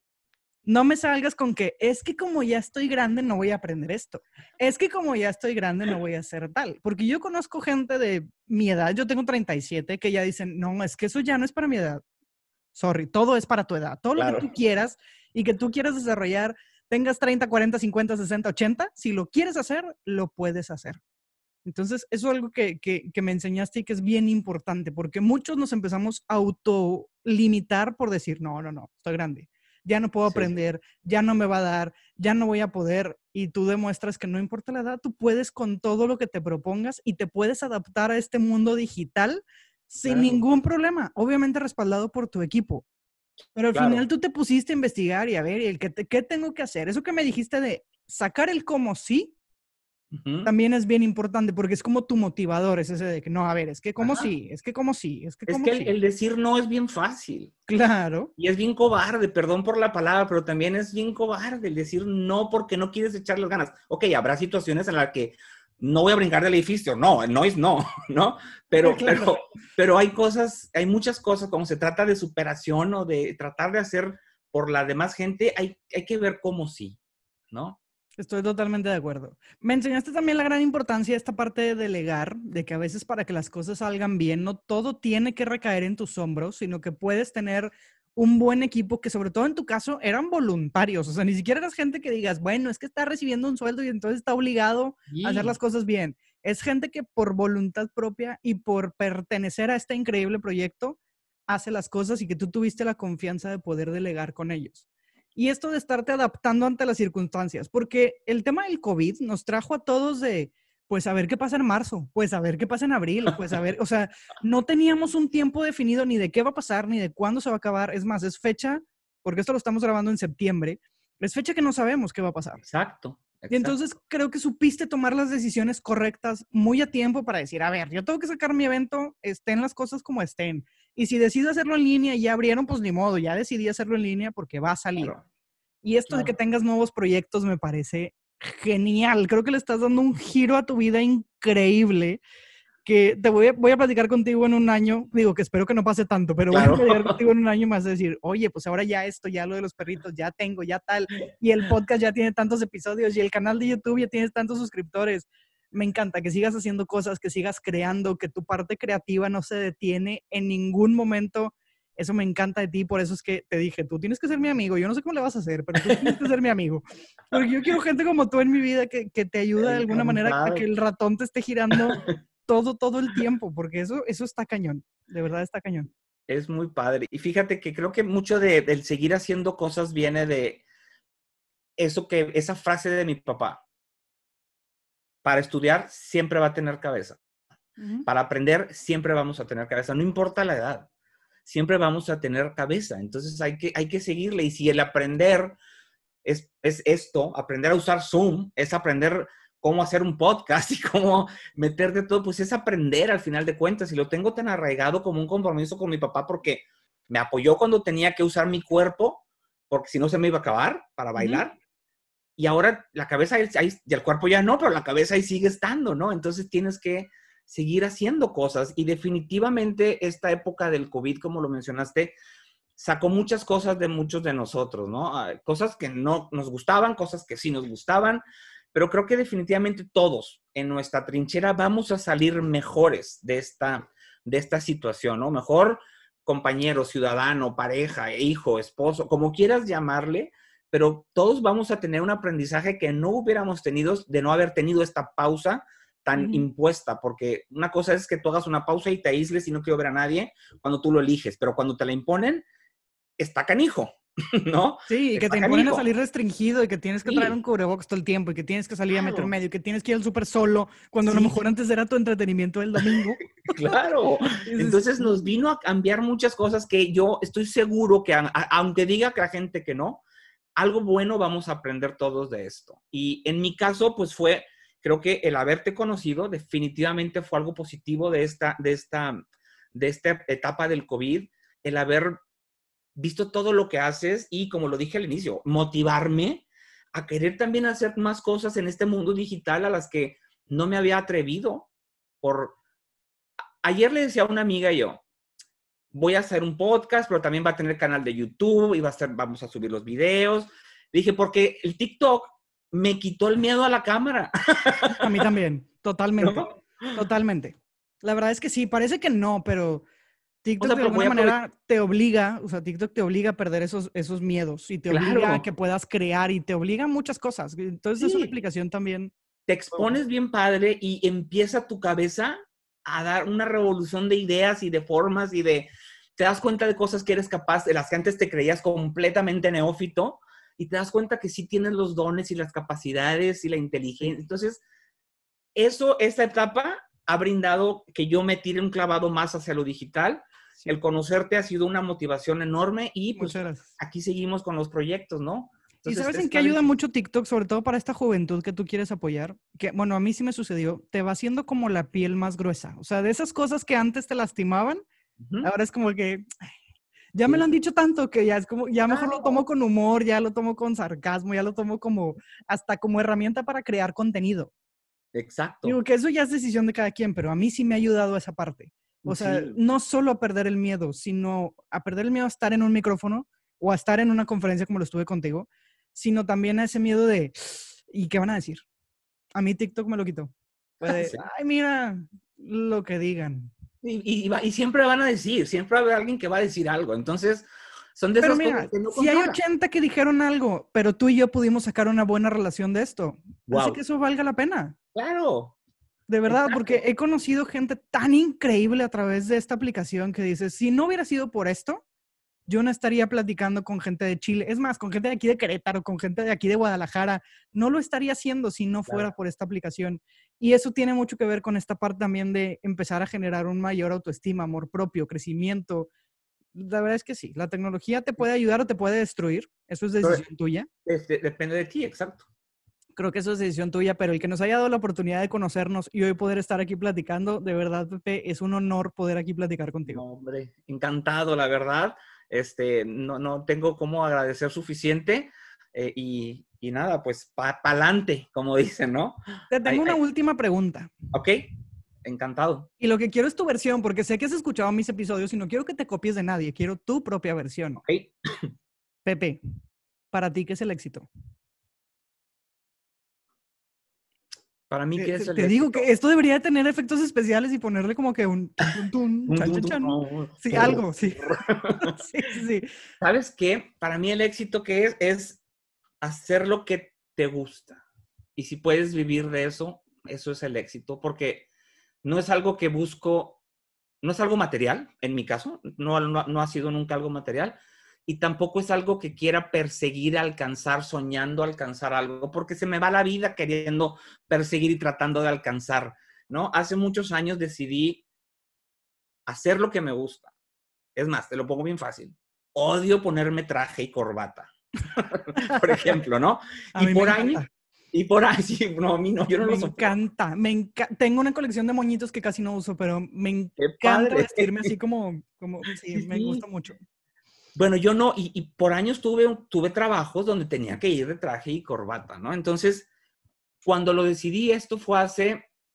No me salgas con que es que como ya estoy grande no voy a aprender esto. Es que como ya estoy grande no voy a hacer tal. Porque yo conozco gente de mi edad, yo tengo treinta y siete, que ya dicen, no, es que eso ya no es para mi edad. Sorry, todo es para tu edad. Todo claro. lo que tú quieras y que tú quieras desarrollar, tengas treinta, cuarenta, cincuenta, sesenta, ochenta, si lo quieres hacer, lo puedes hacer. Entonces, eso es algo que, que, que me enseñaste y que es bien importante, porque muchos nos empezamos a autolimitar por decir, no, no, no, estoy grande. Ya no puedo aprender, sí. ya no me va a dar, ya no voy a poder. Y tú demuestras que no importa la edad, tú puedes con todo lo que te propongas y te puedes adaptar a este mundo digital sin claro. ningún problema. Obviamente respaldado por tu equipo. Pero al claro. final tú te pusiste a investigar y a ver, el que te, ¿qué tengo que hacer? Eso que me dijiste de sacar el cómo sí, uh-huh. también es bien importante porque es como tu motivador, es ese de que no, a ver, es que cómo sí, es que cómo sí, es que es cómo que sí. El, el decir no es bien fácil. Claro. Y es bien cobarde, perdón por la palabra, pero también es bien cobarde el decir no porque no quieres echar las ganas. Ok, habrá situaciones en las que no voy a brincar del edificio, no, el no es no, ¿no? Pero, claro. pero, pero hay cosas, hay muchas cosas, como se trata de superación o de tratar de hacer por la demás gente, hay, hay que ver cómo sí, ¿no? Estoy totalmente de acuerdo. Me enseñaste también la gran importancia de esta parte de delegar, de que a veces para que las cosas salgan bien, no todo tiene que recaer en tus hombros, sino que puedes tener un buen equipo que sobre todo en tu caso eran voluntarios. O sea, ni siquiera eras gente que digas, bueno, es que está recibiendo un sueldo y entonces está obligado sí. a hacer las cosas bien. Es gente que por voluntad propia y por pertenecer a este increíble proyecto hace las cosas y que tú tuviste la confianza de poder delegar con ellos. Y esto de estarte adaptando ante las circunstancias, porque el tema del COVID nos trajo a todos de, pues a ver qué pasa en marzo, pues a ver qué pasa en abril, pues a ver, o sea, no teníamos un tiempo definido ni de qué va a pasar, ni de cuándo se va a acabar. Es más, es fecha, porque esto lo estamos grabando en septiembre, es fecha que no sabemos qué va a pasar. Exacto. Y entonces creo que supiste tomar las decisiones correctas muy a tiempo para decir, a ver, yo tengo que sacar mi evento, estén las cosas como estén. Y si decido hacerlo en línea y ya abrieron, pues ni modo, ya decidí hacerlo en línea porque va a salir. Claro. Y esto Claro. de que tengas nuevos proyectos me parece genial. Creo que le estás dando un giro a tu vida increíble, que te voy a, voy a platicar contigo en un año. Digo que espero que no pase tanto, pero Claro. voy a platicar contigo en un año y me vas a decir, oye, pues ahora ya esto, ya lo de los perritos, ya tengo, ya tal. Y el podcast ya tiene tantos episodios y el canal de YouTube ya tiene tantos suscriptores. Me encanta que sigas haciendo cosas, que sigas creando, que tu parte creativa no se detiene en ningún momento. Eso me encanta de ti, por eso es que te dije, tú tienes que ser mi amigo. Yo no sé cómo le vas a hacer, pero tú tienes que ser mi amigo. Porque yo quiero gente como tú en mi vida que, que te ayuda de alguna manera a que el ratón te esté girando todo, todo el tiempo, porque eso, eso está cañón. De verdad está cañón. Es muy padre. Y fíjate que creo que mucho de, del seguir haciendo cosas viene de eso que, esa frase de mi papá. Para estudiar siempre va a tener cabeza. Uh-huh. Para aprender siempre vamos a tener cabeza. No importa la edad. Siempre vamos a tener cabeza. Entonces hay que, hay que seguirle. Y si el aprender es, es esto, aprender a usar Zoom, es aprender cómo hacer un podcast y cómo meterte todo, pues es aprender al final de cuentas. Y lo tengo tan arraigado como un compromiso con mi papá porque me apoyó cuando tenía que usar mi cuerpo, porque si no se me iba a acabar para bailar. Uh-huh. Y ahora la cabeza ahí, y el cuerpo ya no, pero la cabeza ahí sigue estando, ¿no? Entonces tienes que seguir haciendo cosas. Y definitivamente esta época del COVID, como lo mencionaste, sacó muchas cosas de muchos de nosotros, ¿no? Cosas que no nos gustaban, cosas que sí nos gustaban, pero creo que definitivamente todos en nuestra trinchera vamos a salir mejores de esta, de esta situación, ¿no? Mejor compañero, ciudadano, pareja, hijo, esposo, como quieras llamarle, pero todos vamos a tener un aprendizaje que no hubiéramos tenido de no haber tenido esta pausa tan uh-huh. impuesta, porque una cosa es que tú hagas una pausa y te aísles y no quiero ver a nadie cuando tú lo eliges, pero cuando te la imponen, está canijo, ¿no? Sí, y está que te imponen canijo. A salir restringido y que tienes que sí. traer un cubrebocas todo el tiempo y que tienes que salir claro. a meter medio y que tienes que ir al súper solo cuando sí. a lo mejor antes era tu entretenimiento del domingo. Claro. Entonces nos vino a cambiar muchas cosas que yo estoy seguro que, a, a, aunque diga que la gente que no, algo bueno vamos a aprender todos de esto. Y en mi caso, pues fue, creo que el haberte conocido definitivamente fue algo positivo de esta, de esta, de esta etapa del COVID, el haber visto todo lo que haces y, como lo dije al inicio, motivarme a querer también hacer más cosas en este mundo digital a las que no me había atrevido. Por... Ayer le decía a una amiga yo, voy a hacer un podcast, pero también va a tener canal de YouTube y va a ser, vamos a subir los videos. Dije, porque el TikTok me quitó el miedo a la cámara. A mí también, totalmente, ¿no? Totalmente. La verdad es que sí, parece que no, pero TikTok o sea, de alguna manera te obliga, o sea, TikTok te obliga a perder esos, esos miedos y te claro. obliga a que puedas crear y te obliga a muchas cosas. Entonces sí. es una aplicación también. Te expones bien padre y empieza tu cabeza a dar una revolución de ideas y de formas y de... Te das cuenta de cosas que eres capaz, de las que antes te creías completamente neófito y te das cuenta que sí tienes los dones y las capacidades y la inteligencia. Entonces, eso, esta etapa ha brindado que yo me tire un clavado más hacia lo digital. Sí. El conocerte ha sido una motivación enorme y pues aquí seguimos con los proyectos, ¿no? Entonces, ¿y sabes en qué ayuda mucho TikTok, sobre todo para esta juventud que tú quieres apoyar? Que, bueno, a mí sí me sucedió, te va haciendo como la piel más gruesa. O sea, de esas cosas que antes te lastimaban, uh-huh. ahora es como que ya sí. me lo han dicho tanto que ya es como, ya mejor claro. lo tomo con humor, ya lo tomo con sarcasmo, ya lo tomo como, hasta como herramienta para crear contenido. Exacto. Digo que eso ya es decisión de cada quien, pero a mí sí me ha ayudado esa parte. O sea, sí. no solo a perder el miedo, sino a perder el miedo a estar en un micrófono o a estar en una conferencia como lo estuve contigo, sino también a ese miedo de, ¿y qué van a decir? A mí TikTok me lo quitó. Pues, sí. Ay, mira, lo que digan. Y, y, y siempre van a decir, siempre va a haber alguien que va a decir algo. Entonces, son de esas pero mira, cosas que no si controlan. hay ochenta que dijeron algo, pero tú y yo pudimos sacar una buena relación de esto, wow. Así que eso valga la pena. Claro. De verdad, Exacto. porque he conocido gente tan increíble a través de esta aplicación que dice, si no hubiera sido por esto, yo no estaría platicando con gente de Chile. Es más, con gente de aquí de Querétaro, con gente de aquí de Guadalajara. No lo estaría haciendo si no fuera Claro. por esta aplicación. Y eso tiene mucho que ver con esta parte también de empezar a generar un mayor autoestima, amor propio, crecimiento. La verdad es que sí, la tecnología te puede ayudar o te puede destruir. Eso es Pero, decisión tuya. este, depende de ti, exacto. Creo que eso es decisión tuya, pero el que nos haya dado la oportunidad de conocernos y hoy poder estar aquí platicando, de verdad, Pepe, es un honor poder aquí platicar contigo. No, hombre, encantado, la verdad. Este, no, no tengo cómo agradecer suficiente. eh, y, y nada, pues para adelante, como dicen, ¿no? Te Ay, tengo una ay, última pregunta. ok, encantado. Y lo que quiero es tu versión, porque sé que has escuchado mis episodios y no quiero que te copies de nadie, quiero tu propia versión. Ok, Pepe, ¿para ti qué es el éxito? para mí, Te, ¿qué es te- el te digo éxito? que esto debería tener efectos especiales y ponerle como que un tun, tun, tun, Dun, chan, dun, chan, dun, chan. dun, Sí, turr, algo, sí. turr. Sí, sí, sí. ¿Sabes qué? Para mí el éxito que es, es hacer lo que te gusta. Y si puedes vivir de eso, eso es el éxito, porque no es algo que busco, no es algo material, en mi caso, no, no, no ha sido nunca algo material, y tampoco es algo que quiera perseguir, alcanzar, soñando alcanzar algo, porque se me va la vida queriendo perseguir y tratando de alcanzar, ¿no? Hace muchos años decidí hacer lo que me gusta. Es más, te lo pongo bien fácil. Odio ponerme traje y corbata, por ejemplo, ¿no? A Y mí me por años, encanta. y por años, sí, no, a mí no, yo no Me lo soporto. encanta, me enca- tengo una colección de moñitos que casi no uso, pero me Qué encanta padre. vestirme así como, como, sí, Sí, me gusta sí. mucho. Bueno, yo no, y, y por años tuve, tuve trabajos donde tenía que ir de traje y corbata, ¿no? Entonces, cuando lo decidí, esto fue hace,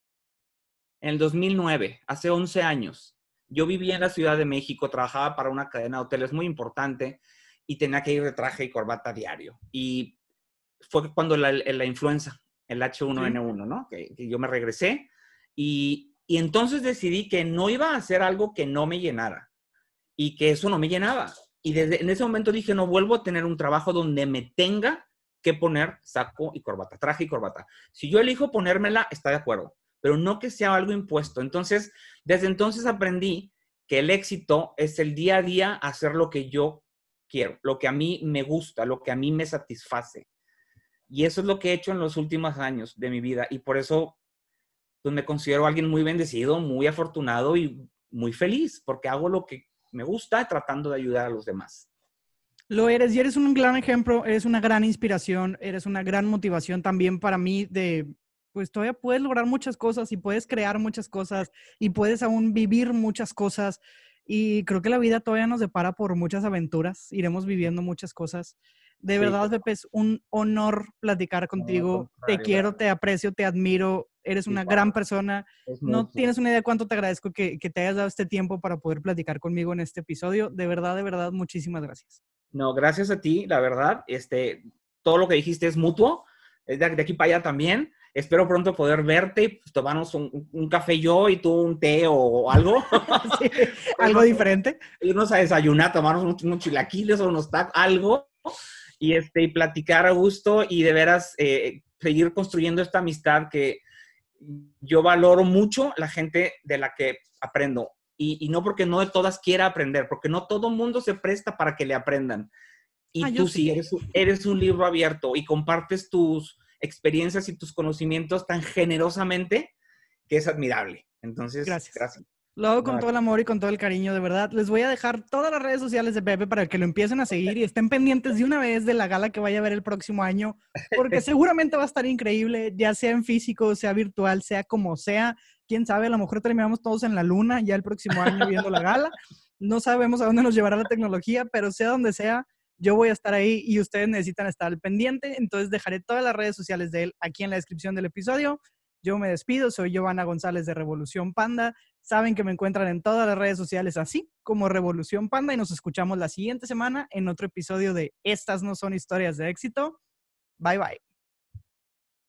en el dos mil nueve, hace once años. Yo vivía en la Ciudad de México, trabajaba para una cadena de hoteles muy importante y tenía que ir de traje y corbata diario. Y fue cuando la, la influenza, el H uno N Sí. uno, ¿no? Que, que yo me regresé y, y entonces decidí que no iba a hacer algo que no me llenara y que eso no me llenaba. Y desde en ese momento dije, no vuelvo a tener un trabajo donde me tenga que poner saco y corbata, traje y corbata. Si yo elijo ponérmela, está de acuerdo, pero no que sea algo impuesto. Entonces, desde entonces aprendí que el éxito es el día a día hacer lo que yo quiero, lo que a mí me gusta, lo que a mí me satisface. Y eso es lo que he hecho en los últimos años de mi vida. Y por eso pues, me considero alguien muy bendecido, muy afortunado y muy feliz, porque hago lo que me gusta tratando de ayudar a los demás. Lo eres y eres un gran ejemplo, eres una gran inspiración, eres una gran motivación también para mí de, pues todavía puedes lograr muchas cosas y puedes crear muchas cosas y puedes aún vivir muchas cosas y creo que la vida todavía nos depara por muchas aventuras, iremos viviendo muchas cosas. De Sí, verdad, Pepe, es un honor platicar no, al contigo. Te contrario, quiero, gracias. te aprecio, te admiro. Eres una Igual, gran persona. es No mutuo. tienes una idea de cuánto te agradezco que, que te hayas dado este tiempo para poder platicar conmigo en este episodio. De verdad, de verdad, muchísimas gracias. No, gracias a ti, la verdad. Este, todo lo que dijiste es mutuo, es de, de aquí para allá también. Espero pronto poder verte y pues, tomarnos un, un café yo y tú un té o algo. Sí, algo irnos, diferente. irnos a desayunar, tomarnos unos, unos chilaquiles o unos tacos, algo. Y, este, y platicar a gusto y de veras eh, seguir construyendo esta amistad que yo valoro mucho la gente de la que aprendo. Y, y no porque no de todas quiera aprender, porque no todo mundo se presta para que le aprendan. Ah, Y yo tú sí, sí. eres, eres un libro abierto y compartes tus experiencias y tus conocimientos tan generosamente que es admirable. Entonces, Gracias. gracias. Lo hago con No, todo el amor y con todo el cariño, de verdad. Les voy a dejar todas las redes sociales de Pepe para que lo empiecen a seguir y estén pendientes de una vez de la gala que vaya a ver el próximo año, porque seguramente va a estar increíble, ya sea en físico, sea virtual, sea como sea. Quién sabe, a lo mejor terminamos todos en la luna ya el próximo año viendo la gala. No sabemos a dónde nos llevará la tecnología, pero sea donde sea, yo voy a estar ahí y ustedes necesitan estar al pendiente. Entonces dejaré todas las redes sociales de él aquí en la descripción del episodio. Yo me despido, soy Giovanna González de Revolución Panda. Saben que me encuentran en todas las redes sociales así como Revolución Panda y nos escuchamos la siguiente semana en otro episodio de Estas no son historias de éxito. Bye bye.